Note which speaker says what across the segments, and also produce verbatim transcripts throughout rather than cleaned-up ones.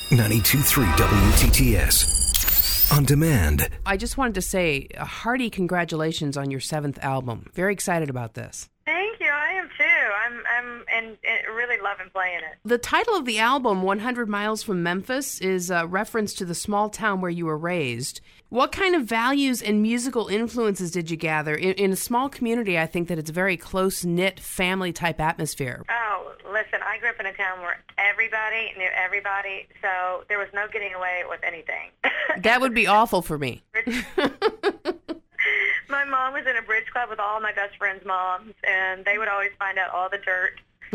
Speaker 1: ninety-two point three W T T S. On demand.
Speaker 2: I just wanted to say a hearty congratulations on your seventh album. Very excited about this.
Speaker 3: Thank you. I am too. I'm I'm and, and really loving playing it.
Speaker 2: The title of the album, one hundred miles from Memphis, is a reference to the small town where you were raised. What kind of values and musical influences did you gather? In, in a small community, I think that it's a very close-knit, family-type atmosphere.
Speaker 3: Oh, listen, I grew up in a town where everybody knew everybody, so there was no getting away with anything.
Speaker 2: That would be awful for me.
Speaker 3: My mom was in a bridge club with all my best friends' moms, and they would always find out all the dirt.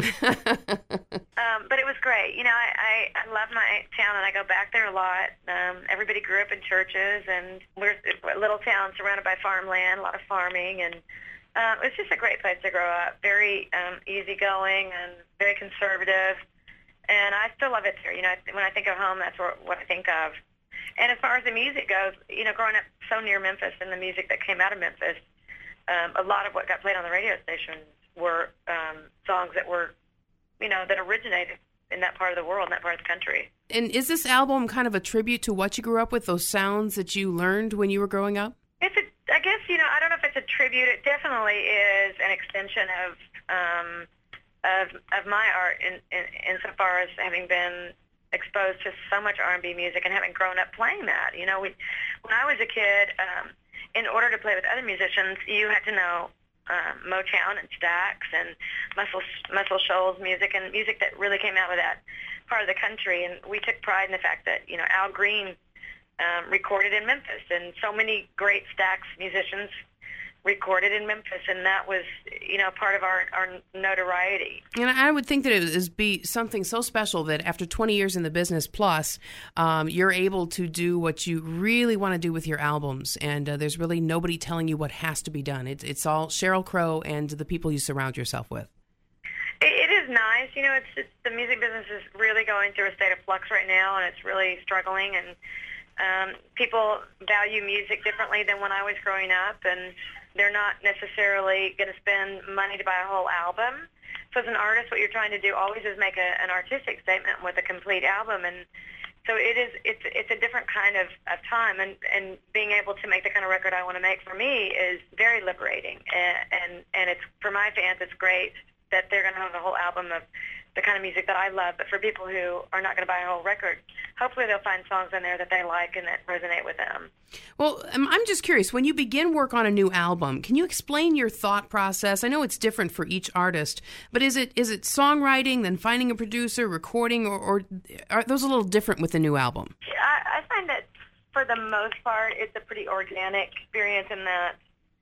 Speaker 3: um, but it was great. You know, I, I, I love my town, and I go back there a lot. Um, everybody grew up in churches, and we're a little town surrounded by farmland, a lot of farming, and um, it was just a great place to grow up. Very um, easygoing and very conservative, and I still love it here. You know, when I think of home, that's what, what I think of. And as far as the music goes, you know, growing up so near Memphis and the music that came out of Memphis, um, a lot of what got played on the radio stations were um, songs that were, you know, that originated in that part of the world, in that part of the country.
Speaker 2: And is this album kind of a tribute to what you grew up with, those sounds that you learned when you were growing up?
Speaker 3: It's a, I guess, you know, I don't know if it's a tribute. It definitely is an extension of um, of, of my art in, in, insofar as having been exposed to so much R and B music and having grown up playing that. You know, we, when I was a kid, um, in order to play with other musicians, you had to know um, Motown and Stax and Muscle, Muscle Shoals music and music that really came out of that part of the country. And we took pride in the fact that, you know, Al Green um, recorded in Memphis, and so many great Stax musicians recorded in Memphis, and that was, you know, part of our, our notoriety.
Speaker 2: And I would think that it would be something so special that after twenty years in the business plus, um, you're able to do what you really want to do with your albums, and uh, there's really nobody telling you what has to be done. It's, it's all Sheryl Crow and the people you surround yourself with.
Speaker 3: It, it is nice. You know, it's, it's the music business is really going through a state of flux right now, and it's really struggling, and um, people value music differently than when I was growing up, and they're not necessarily going to spend money to buy a whole album. So as an artist, what you're trying to do always is make a, an artistic statement with a complete album. And so it is, it's, it's a different kind of, of time. And, and being able to make the kind of record I want to make for me is very liberating. And, and, and it's, for my fans, it's great that they're going to have a whole album of the kind of music that I love. But for people who are not going to buy a whole record, hopefully they'll find songs in there that they like and that resonate with them.
Speaker 2: Well, I'm just curious, when you begin work on a new album, can you explain your thought process? I know it's different for each artist, but is it is it songwriting, then finding a producer, recording, or, or are those a little different with the new album?
Speaker 3: I, I find that for the most part, it's a pretty organic experience in that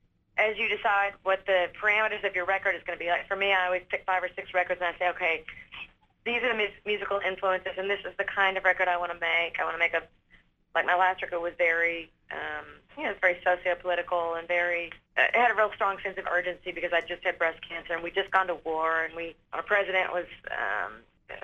Speaker 3: as you decide what the parameters of your record is going to be. Like for me, I always pick five or six records and I say, okay, these are the mus- musical influences, and this is the kind of record I want to make. I want to make a, like my last record was very, um, you know, it's very socio-political and very, uh, it had a real strong sense of urgency because I just had breast cancer and we'd just gone to war, and we, our president was um,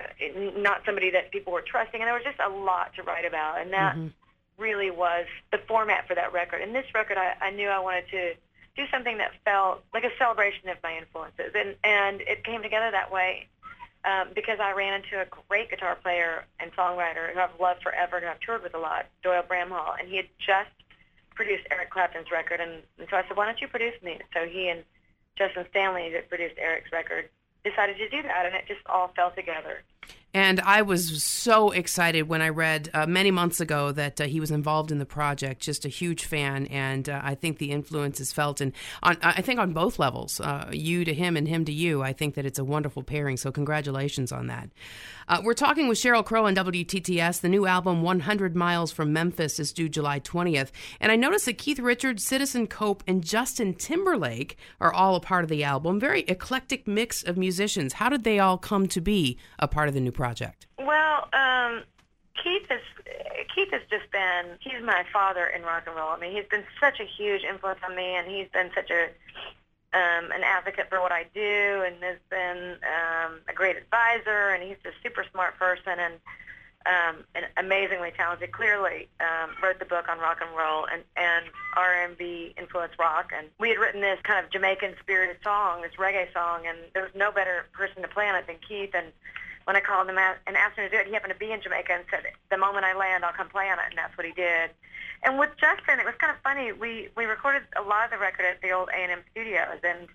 Speaker 3: uh, not somebody that people were trusting, and there was just a lot to write about, and that mm-hmm. really was the format for that record. And this record, I, I knew I wanted to do something that felt like a celebration of my influences, and, and it came together that way. Um, because I ran into a great guitar player and songwriter who I've loved forever, who I've toured with a lot, Doyle Bramhall, and he had just produced Eric Clapton's record, and, and so I said, why don't you produce me? So he and Justin Stanley, who produced Eric's record, decided to do that, and it just all fell together.
Speaker 2: And I was so excited when I read uh, many months ago that uh, he was involved in the project. Just a huge fan, and uh, I think the influence is felt, and on, I think on both levels, uh, you to him and him to you. I think that it's a wonderful pairing, so congratulations on that. Uh, we're talking with Sheryl Crow on W T T S. The new album, one hundred miles from Memphis, is due July twentieth, and I noticed that Keith Richards, Citizen Cope, and Justin Timberlake are all a part of the album. Very eclectic mix of musicians. How did they all come to be a part of the new project?
Speaker 3: Well, um, Keith has Keith has just been, he's my father in rock and roll. I mean, he's been such a huge influence on me, and he's been such a um, an advocate for what I do, and has been um, a great advisor, and he's a super smart person, and um, and amazingly talented. Clearly um, wrote the book on rock and roll and, and R and B influenced rock, and we had written this kind of Jamaican spirited song, this reggae song, and there was no better person to play on it than Keith, and when I called him out and asked him to do it, he happened to be in Jamaica and said, the moment I land, I'll come play on it, and that's what he did. And with Justin, it was kind of funny. We, we recorded a lot of the record at the old A and M studios, and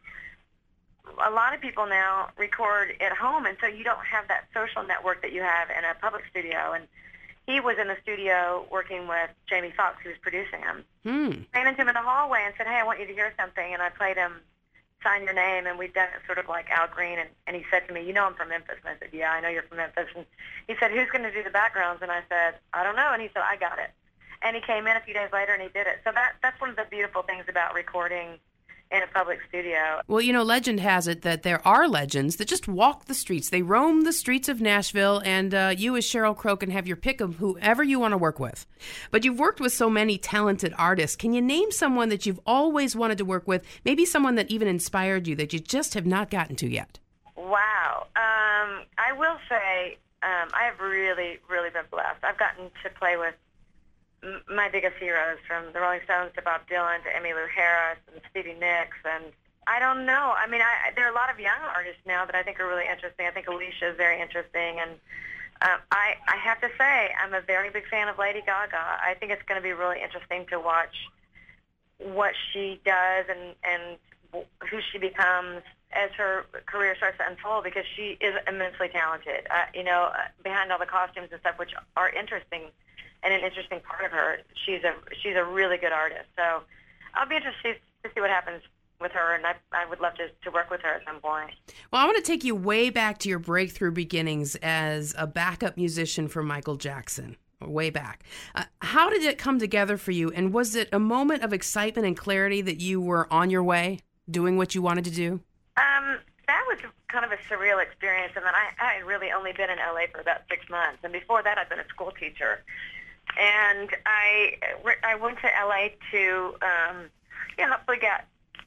Speaker 3: a lot of people now record at home, and so you don't have that social network that you have in a public studio. And he was in the studio working with Jamie Foxx, who was producing him.
Speaker 2: Hmm.
Speaker 3: Ran into him in the hallway and said, hey, I want you to hear something, and I played him Sign Your Name, and we'd done it sort of like Al Green, and, and he said to me, you know I'm from Memphis. And I said, yeah, I know you're from Memphis. And he said, who's going to do the backgrounds? And I said, I don't know. And he said, I got it. And he came in a few days later, and he did it. So that that's one of the beautiful things about recording in a public studio.
Speaker 2: Well, you know, legend has it that there are legends that just walk the streets. They roam the streets of Nashville, and uh, you as Sheryl Crow can have your pick of whoever you want to work with. But you've worked with so many talented artists. Can you name someone that you've always wanted to work with, maybe someone that even inspired you that you just have not gotten to yet?
Speaker 3: Wow. Um, I will say um, I have really, really been blessed. I've gotten to play with my biggest heroes, from the Rolling Stones to Bob Dylan to Emmylou Harris and Stevie Nicks, and I don't know. I mean, I, there are a lot of young artists now that I think are really interesting. I think Alicia is very interesting, and um, I, I have to say I'm a very big fan of Lady Gaga. I think it's going to be really interesting to watch what she does and, and who she becomes as her career starts to unfold, because she is immensely talented. Uh, you know, behind all the costumes and stuff, which are interesting, and an interesting part of her, she's a she's a really good artist. So I'll be interested to see what happens with her, and I, I would love to, to work with her at some point.
Speaker 2: Well, I want to take you way back to your breakthrough beginnings as a backup musician for Michael Jackson, way back. Uh, how did it come together for you, and was it a moment of excitement and clarity that you were on your way, doing what you wanted to do?
Speaker 3: Um, that was kind of a surreal experience, and then I, I had really only been in L A for about six months, and before that I'd been a school teacher. And I, I went to L A to, um, you know, hopefully get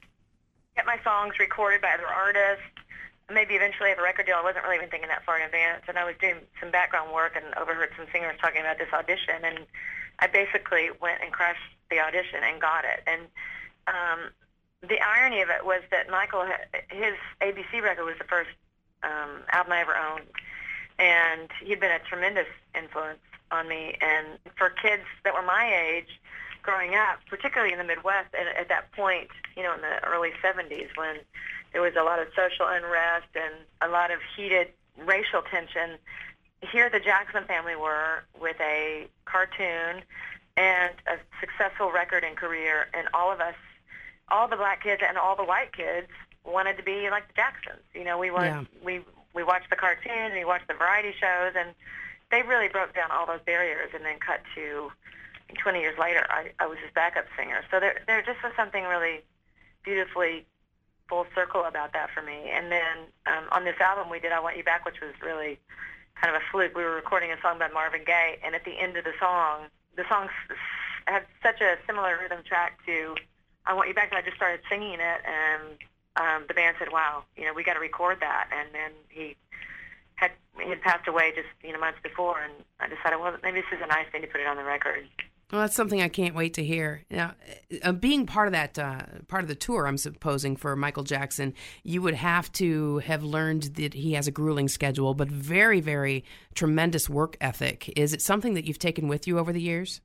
Speaker 3: get my songs recorded by other artists, maybe eventually have a record deal. I wasn't really even thinking that far in advance, and I was doing some background work and overheard some singers talking about this audition, and I basically went and crushed the audition and got it. And um, the irony of it was that Michael, his A B C record was the first um, album I ever owned, and he'd been a tremendous influence on me. And for kids that were my age growing up, particularly in the Midwest, and at that point, you know, in the early seventies, when there was a lot of social unrest and a lot of heated racial tension, here the Jackson family were with a cartoon and a successful record and career, and all of us, all the black kids and all the white kids, wanted to be like the Jacksons. You know, we wanted, yeah. we we watched the cartoons and we watched the variety shows, and they really broke down all those barriers. And then cut to twenty years later, I, I was his backup singer. So there there just was something really beautifully full circle about that for me. And then um, on this album we did I Want You Back, which was really kind of a fluke. We were recording a song by Marvin Gaye, and at the end of the song, the song had such a similar rhythm track to I Want You Back that I just started singing it, and um, the band said, wow, you know, we got to record that. And then he had he had passed away just, you know, months before, and I decided, well, maybe this is a nice thing to put it on the record.
Speaker 2: Well, that's something I can't wait to hear. Now, uh, being part of that, uh, part of the tour, I'm supposing, for Michael Jackson, you would have to have learned that he has a grueling schedule, but very, very tremendous work ethic. Is it something that you've taken with you over the years?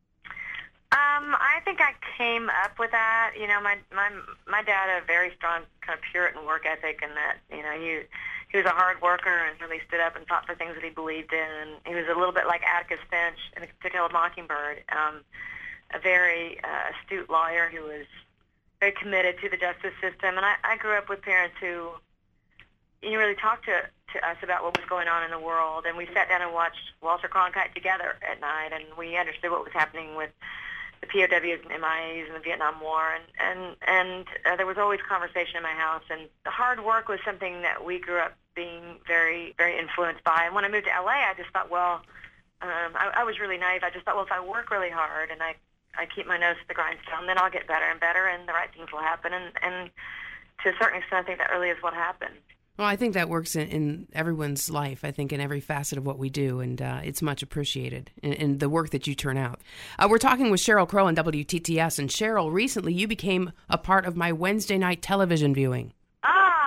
Speaker 3: Um, I think I came up with that. You know, my my my dad had a very strong kind of Puritan work ethic, and that, you know, he he was a hard worker and really stood up and fought for things that he believed in. And he was a little bit like Atticus Finch in To Kill a Mockingbird, um, a very uh, astute lawyer who was very committed to the justice system. And I, I grew up with parents who, you know, really talked to to us about what was going on in the world, and we sat down and watched Walter Cronkite together at night, and we understood what was happening with the P O Ws and M I As and the Vietnam War, and and and uh, there was always conversation in my house, and the hard work was something that we grew up being very, very influenced by. And when I moved to L A, I just thought, well, um, I, I was really naive. I just thought, well, if I work really hard and I, I keep my nose to the grindstone, then I'll get better and better, and the right things will happen. And, and to a certain extent, I think that really is what happened.
Speaker 2: Well, I think that works in, in everyone's life, I think, in every facet of what we do, and uh, it's much appreciated in, in the work that you turn out. Uh, we're talking with Sheryl Crow on W T T S, and Sheryl, recently you became a part of my Wednesday night television viewing.
Speaker 3: Ah,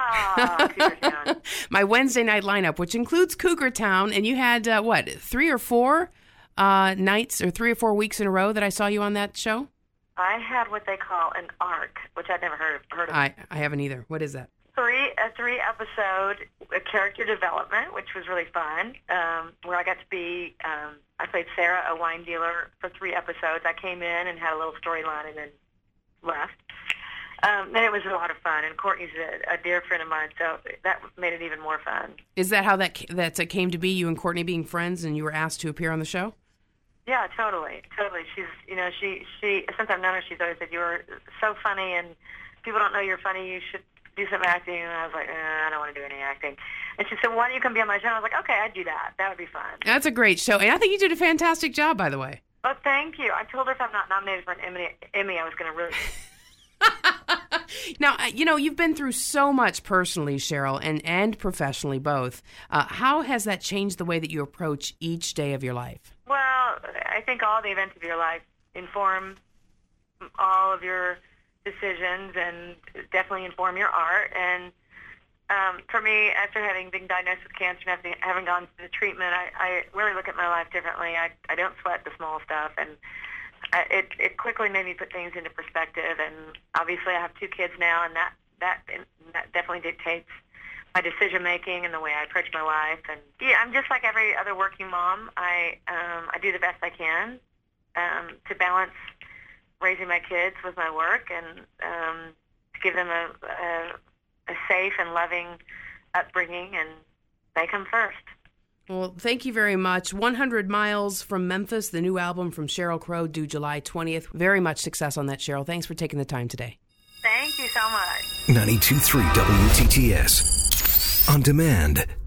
Speaker 3: Ah, Cougar Town.
Speaker 2: My Wednesday night lineup, which includes Cougar Town, and you had, uh, what, three or four uh, nights or three or four weeks in a row that I saw you on that show?
Speaker 3: I had what they call an arc, which I'd never heard of. Heard of.
Speaker 2: I, I haven't either. What is that?
Speaker 3: Three a three episode a character development, which was really fun. Um, where I got to be, um, I played Sarah, a wine dealer, for three episodes. I came in and had a little storyline and then left. Um, and it was a lot of fun. And Courtney's a, a dear friend of mine, so that made it even more fun.
Speaker 2: Is that how that that came to be? You and Courtney being friends, and you were asked to appear on the show?
Speaker 3: Yeah, totally, totally. She's, you know, she she since I've known her, she's always said, you were so funny, and people don't know you're funny. You should do some acting. And I was like, eh, I don't want to do any acting. And she said, why don't you come be on my show? And I was like, okay, I'd do that. That would be fun.
Speaker 2: That's a great show. And I think you did a fantastic job, by the way.
Speaker 3: Oh, thank you. I told her if I'm not nominated for an Emmy, Emmy I was going to really...
Speaker 2: Now, you know, you've been through so much personally, Cheryl, and, and professionally both. Uh, how has that changed the way that you approach each day of your life?
Speaker 3: Well, I think all the events of your life inform all of your decisions and definitely inform your art. And um, for me, after having been diagnosed with cancer and having, having gone through the treatment, I, I really look at my life differently. I, I don't sweat the small stuff, and I, it, it quickly made me put things into perspective. And obviously I have two kids now, and that, that, that definitely dictates my decision-making and the way I approach my life. And yeah, I'm just like every other working mom. I um, I do the best I can um, to balance raising my kids with my work and um, to give them a, a, a safe and loving upbringing, and they come first.
Speaker 2: Well, thank you very much. one hundred Miles from Memphis, the new album from Sheryl Crow, due July twentieth. Very much success on that, Cheryl. Thanks for taking the time today.
Speaker 3: Thank you so much.
Speaker 1: ninety-two point three W T T S. On demand.